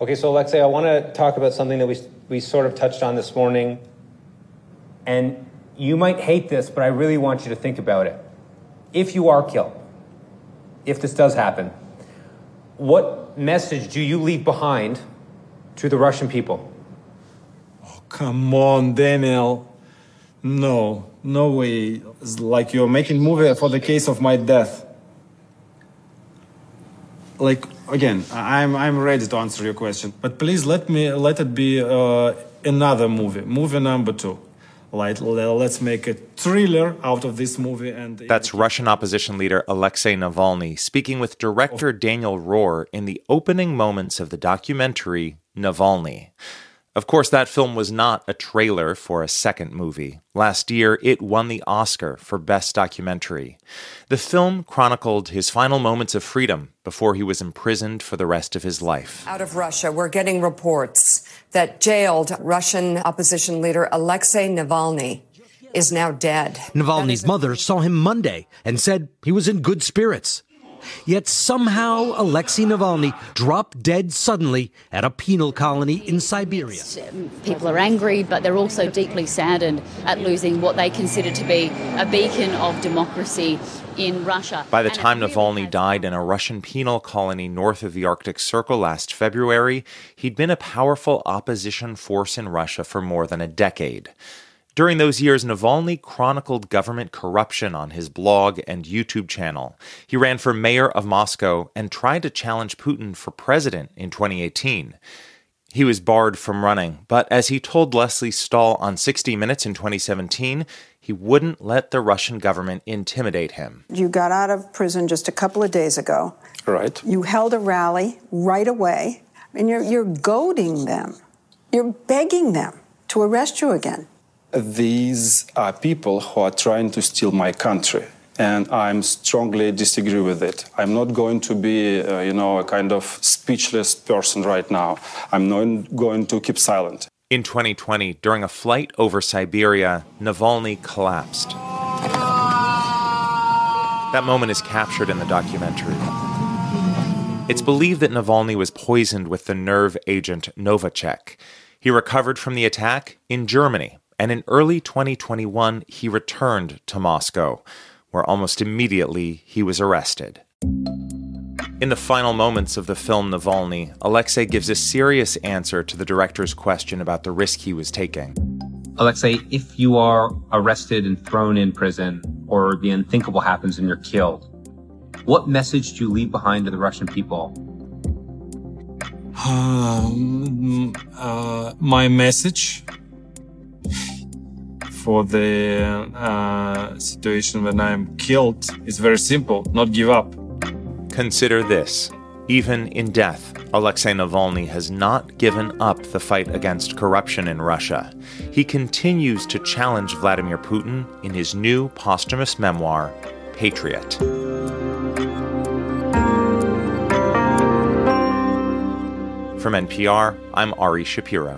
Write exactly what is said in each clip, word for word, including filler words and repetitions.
Okay, so Alexei, I want to talk about something that we we sort of touched on this morning. And you might hate this, but I really want you to think about it. If you are killed, if this does happen, what message do you leave behind to the Russian people? Oh, come on, Daniel. No, no way. It's like you're making movie for the case of my death. Like, again, I'm I'm ready to answer your question, but please let me let it be uh, another movie, movie number two. Like, let's make a thriller out of this movie. And that's Russian opposition leader Alexei Navalny speaking with director Daniel Rohr in the opening moments of the documentary Navalny. Of course, that film was not a trailer for a second movie. Last year, it won the Oscar for Best Documentary. The film chronicled his final moments of freedom before he was imprisoned for the rest of his life. Out of Russia, we're getting reports that jailed Russian opposition leader Alexei Navalny is now dead. Navalny's mother saw him Monday and said he was in good spirits. Yet somehow Alexei Navalny dropped dead suddenly at a penal colony in Siberia. People are angry, but they're also deeply saddened at losing what they consider to be a beacon of democracy in Russia. By the time Navalny died in a Russian penal colony north of the Arctic Circle last February, he'd been a powerful opposition force in Russia for more than a decade. During those years, Navalny chronicled government corruption on his blog and YouTube channel. He ran for mayor of Moscow and tried to challenge Putin for president in twenty eighteen. He was barred from running, but as he told Leslie Stahl on sixty minutes in twenty seventeen, he wouldn't let the Russian government intimidate him. You got out of prison just a couple of days ago. Right. You held a rally right away, and you're, you're goading them. You're begging them to arrest you again. These are people who are trying to steal my country, and I strongly disagree with it. I'm not going to be, uh, you know, a kind of speechless person right now. I'm not going to keep silent. In twenty twenty, during a flight over Siberia, Navalny collapsed. That moment is captured in the documentary. It's believed that Navalny was poisoned with the nerve agent Novichok. He recovered from the attack in Germany. And in early twenty twenty-one, he returned to Moscow, where almost immediately he was arrested. In the final moments of the film Navalny, Alexei gives a serious answer to the director's question about the risk he was taking. Alexei, if you are arrested and thrown in prison, or the unthinkable happens and you're killed, what message do you leave behind to the Russian people? Um, uh, my message for the uh, situation when I'm killed is very simple: not give up. Consider this. Even in death, Alexei Navalny has not given up the fight against corruption in Russia. He continues to challenge Vladimir Putin in his new posthumous memoir, Patriot. From N P R, I'm Ari Shapiro.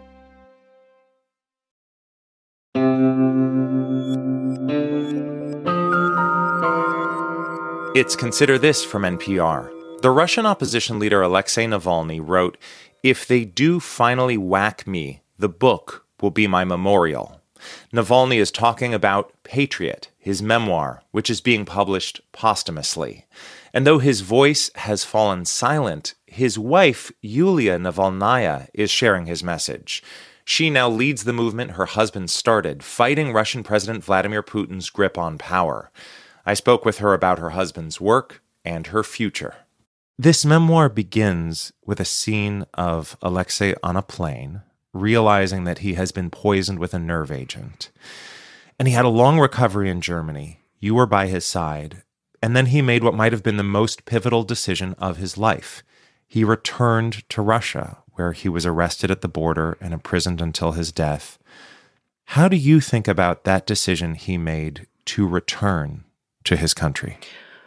It's Consider This from N P R. The Russian opposition leader Alexei Navalny wrote, "If they do finally whack me, the book will be my memorial." Navalny is talking about Patriot, his memoir, which is being published posthumously. And though his voice has fallen silent, his wife, Yulia Navalnaya, is sharing his message. She now leads the movement her husband started, fighting Russian President Vladimir Putin's grip on power. I spoke with her about her husband's work and her future. This memoir begins with a scene of Alexei on a plane, realizing that he has been poisoned with a nerve agent. And he had a long recovery in Germany. You were by his side. And then he made what might have been the most pivotal decision of his life. He returned to Russia, where he was arrested at the border and imprisoned until his death. How do you think about that decision he made to return to his country?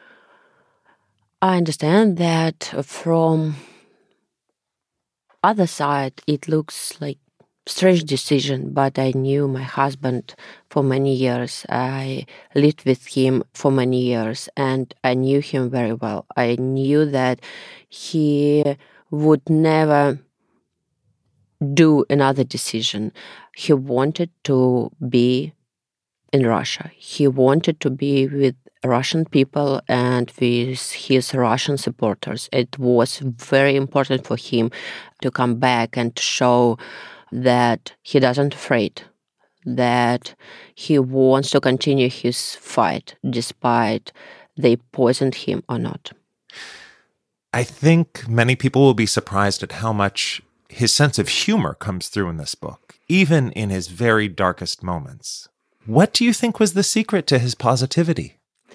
I understand that from other side it looks like strange decision, but I knew my husband for many years. I lived with him for many years and I knew him very well. I knew that he would never do another decision. He wanted to be in Russia. He wanted to be with Russian people and with his Russian supporters. It was very important for him to come back and to show that he doesn't afraid, that he wants to continue his fight despite they poisoned him or not. I think many people will be surprised at how much his sense of humor comes through in this book, even in his very darkest moments. What do you think was the secret to his positivity?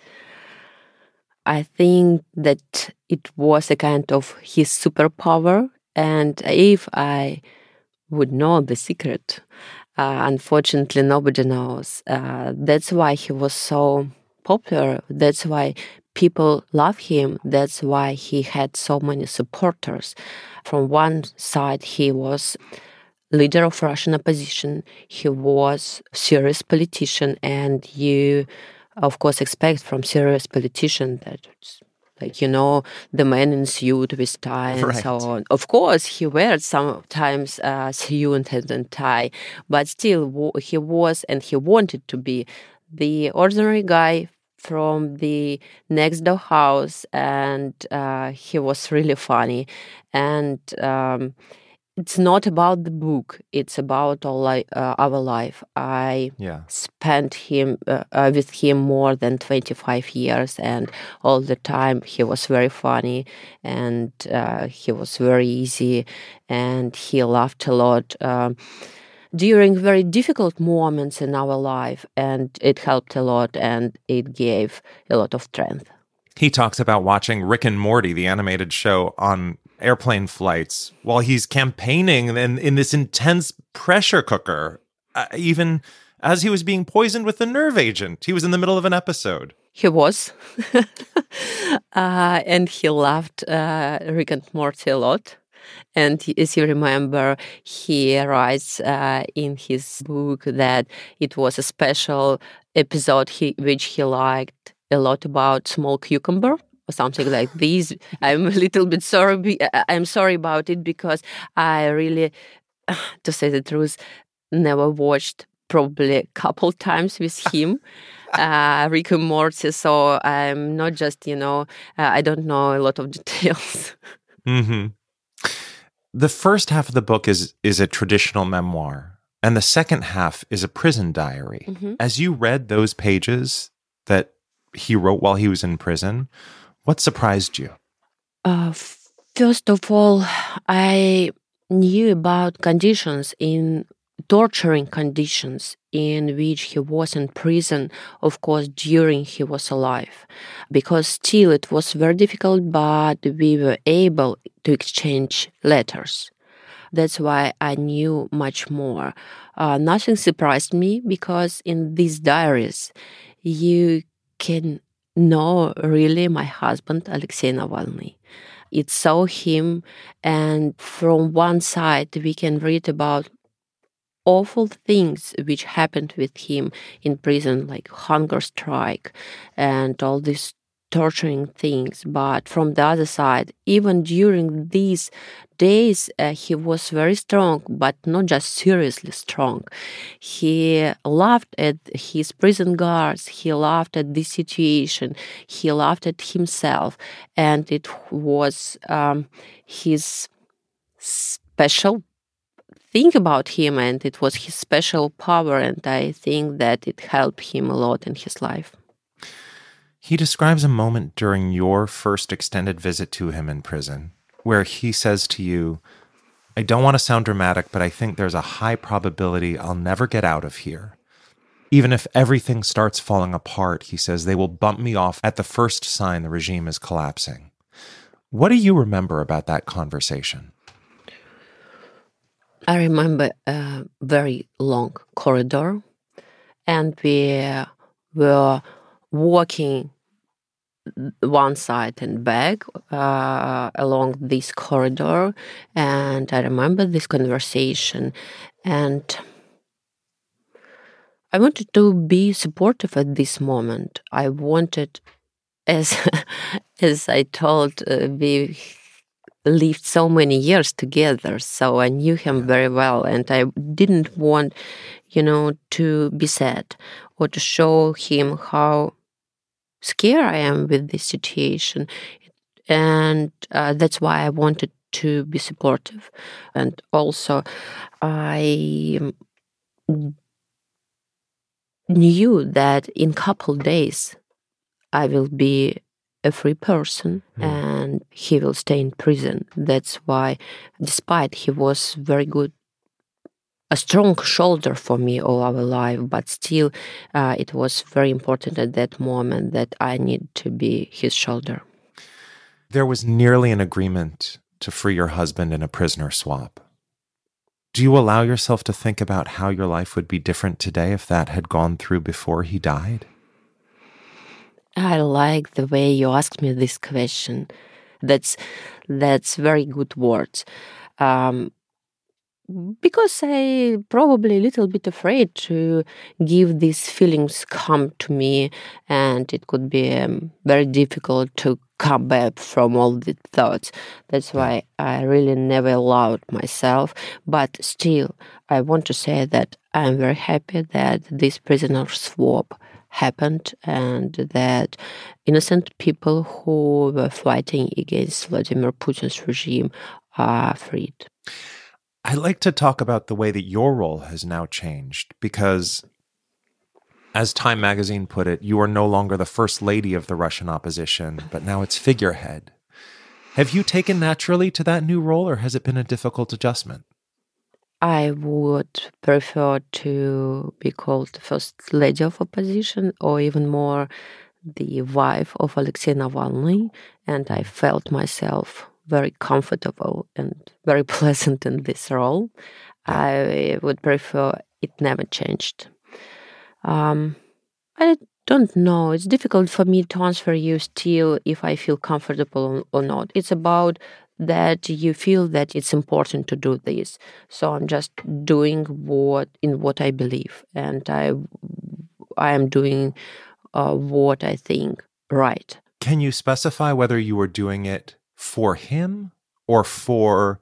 I think that it was a kind of his superpower, and if I would know the secret, uh, unfortunately nobody knows. Uh, that's why he was so popular. That's why people love him. That's why he had so many supporters. From one side, he was leader of Russian opposition. He was a serious politician, and you, of course, expect from serious politician that, like, you know, the man in suit with tie and right. so on. Of course, he wears sometimes uh, suit and tie, but still he was and he wanted to be the ordinary guy from the next door house, and uh, he was really funny. And um, it's not about the book; it's about all li- uh, our life. I yeah. spent him uh, uh, with him more than twenty-five years, and all the time he was very funny, and uh, he was very easy, and he laughed a lot. Um, during very difficult moments in our life, and it helped a lot, and it gave a lot of strength. He talks about watching Rick and Morty, the animated show, on airplane flights while he's campaigning in, in this intense pressure cooker, uh, even as he was being poisoned with the nerve agent. He was in the middle of an episode. He was. uh, and he loved uh, Rick and Morty a lot. And as you remember, he writes uh, in his book that it was a special episode he, which he liked a lot about small cucumber or something like this. I'm a little bit sorry. I'm sorry about it because I really, to say the truth, never watched probably a couple times with him. Uh, Rick and Morty, so I'm not just, you know, uh, I don't know a lot of details. Mm-hmm. The first half of the book is is a traditional memoir, and the second half is a prison diary. Mm-hmm. As you read those pages that he wrote while he was in prison, what surprised you? Uh, first of all, I knew about conditions in torturing conditions in which he was in prison, of course, during he was alive. Because still it was very difficult, but we were able to exchange letters. That's why I knew much more. Uh, nothing surprised me because in these diaries, you can know really my husband, Alexei Navalny. It saw him, and from one side we can read about awful things which happened with him in prison, like hunger strike and all these torturing things. But from the other side, even during these days, uh, he was very strong, but not just seriously strong. He laughed at his prison guards. He laughed at this situation. He laughed at himself. And it was um, his special think about him, and it was his special power, and I think that it helped him a lot in his life. He describes a moment during your first extended visit to him in prison where he says to you, I don't want to sound dramatic, but I think there's a high probability I'll never get out of here. Even if everything starts falling apart, he says, they will bump me off at the first sign the regime is collapsing. What do you remember about that conversation? I remember a very long corridor, and we were walking one side and back uh, along this corridor, and I remember this conversation, and I wanted to be supportive at this moment. I wanted, as as I told, uh, we lived so many years together, so I knew him yeah. very well, and I didn't want, you know, to be sad or to show him how scared I am with this situation. And uh, that's why I wanted to be supportive. And also, I knew that in a couple days, I will be a free person mm. and he will stay in prison. That's why, despite he was very good, a strong shoulder for me all our life, but still uh, it was very important at that moment that I need to be his shoulder. There was nearly an agreement to free your husband in a prisoner swap. Do you allow yourself to think about how your life would be different today if that had gone through before he died? I like the way you asked me this question. That's that's very good words. Um, because I probably a little bit afraid to give these feelings come to me, and it could be um, very difficult to come back from all the thoughts. That's why I really never allowed myself. But still, I want to say that I'm very happy that this prisoner swap happened and that innocent people who were fighting against Vladimir Putin's regime are freed. I'd like to talk about the way that your role has now changed because, as Time magazine put it, you are no longer the first lady of the Russian opposition, but now its figurehead. Have you taken naturally to that new role, or has it been a difficult adjustment? I would prefer to be called the first lady of opposition, or even more, the wife of Alexei Navalny, and I felt myself very comfortable and very pleasant in this role. I would prefer it never changed. Um, I don't know. It's difficult for me to answer you still if I feel comfortable or not. It's about that you feel that it's important to do this. So I'm just doing what in what I believe, and I I am doing uh, what I think right. Can you specify whether you were doing it for him or for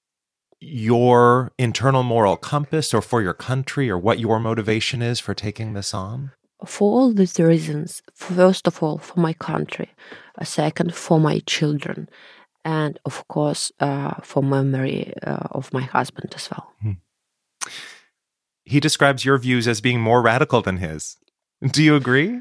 your internal moral compass or for your country, or what your motivation is for taking this on? For all these reasons, first of all, for my country, second, for my children, and of course, uh, for memory uh, of my husband as well. Hmm. He describes your views as being more radical than his. Do you agree?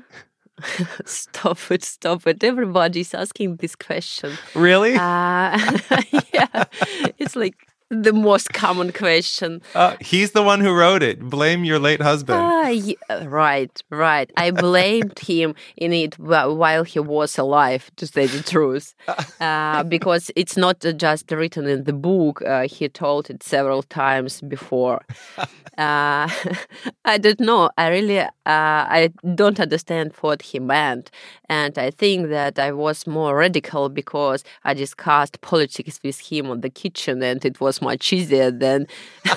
Stop it, stop it. Everybody's asking this question. Really? Uh, yeah, it's like the most common question. Uh, he's the one who wrote it. Blame your late husband. Ah, yeah, right, right. I blamed him in it while he was alive, to say the truth. Uh, because it's not just written in the book. Uh, he told it several times before. Uh, I don't know. I really, uh, I don't understand what he meant. And I think that I was more radical because I discussed politics with him on the kitchen, and it was much easier than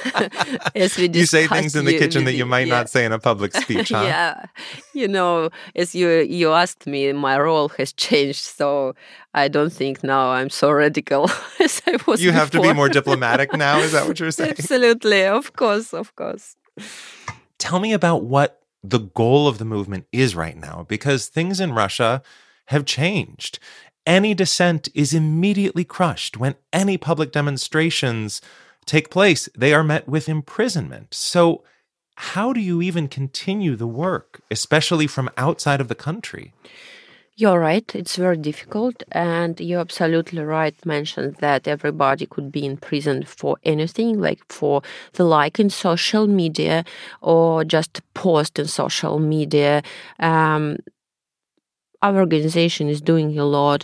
as we discussed. You say things in the you, kitchen that you might yeah. not say in a public speech, huh? Yeah. You know, as you, you asked me, my role has changed, so I don't think now I'm so radical as I was You before. have to be more diplomatic now? Is that what you're saying? Absolutely. Of course, of course. Tell me about what the goal of the movement is right now, because things in Russia have changed. Any dissent is immediately crushed. When any public demonstrations take place, they are met with imprisonment. So how do you even continue the work, especially from outside of the country? You're right. It's very difficult. And you're absolutely right, mentioned that everybody could be in prison for anything, like for the like in social media or just post in social media. Um, our organization is doing a lot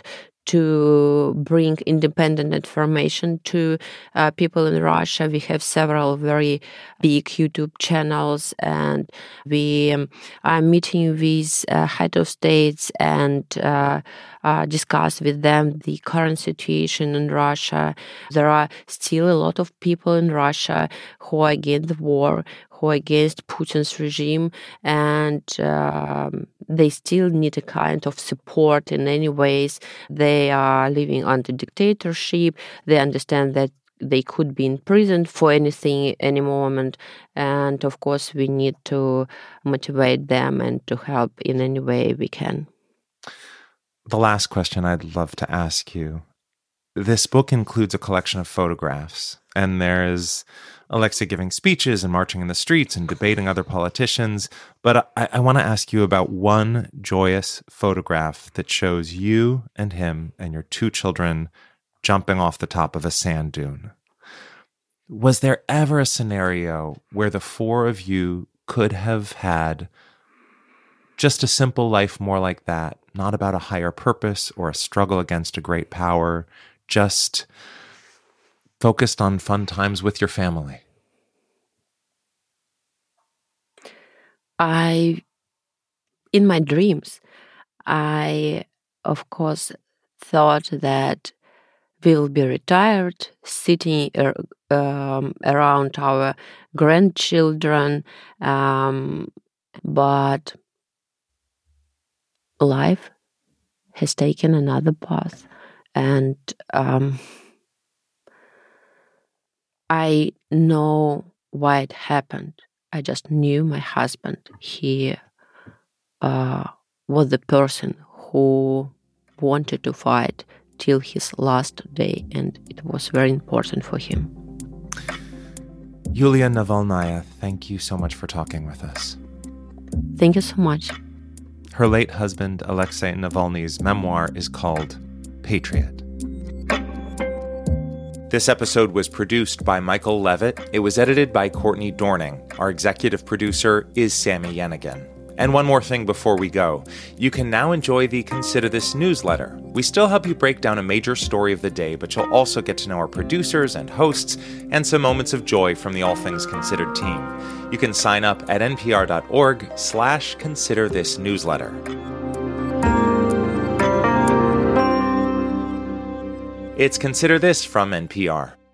to bring independent information to uh, people in Russia. We have several very big YouTube channels, and we um, are meeting with uh, head of states and uh, uh, discuss with them the current situation in Russia. There are still a lot of people in Russia who are against the war, who are against Putin's regime, and um, they still need a kind of support in any ways. They are living under dictatorship. They understand that they could be in prison for anything, any moment. And of course, we need to motivate them and to help in any way we can. The last question I'd love to ask you. This book includes a collection of photographs, and there is Alexei giving speeches and marching in the streets and debating other politicians. But I, I want to ask you about one joyous photograph that shows you and him and your two children jumping off the top of a sand dune. Was there ever a scenario where the four of you could have had just a simple life more like that, not about a higher purpose or a struggle against a great power, just focused on fun times with your family? I, in my dreams, I, of course, thought that we will be retired, sitting er, um, around our grandchildren, um, but life has taken another path, and um, I know why it happened. I just knew my husband. He uh, was the person who wanted to fight till his last day, and it was very important for him. Yulia Navalnaya, thank you so much for talking with us. Thank you so much. Her late husband, Alexei Navalny's memoir is called Patriot. This episode was produced by Michael Levitt. It was edited by Courtney Dorning. Our executive producer is Sammy Yenigan. And one more thing before we go. You can now enjoy the Consider This newsletter. We still help you break down a major story of the day, but you'll also get to know our producers and hosts and some moments of joy from the All Things Considered team. You can sign up at npr.org slash consider this newsletter. It's Consider This from N P R.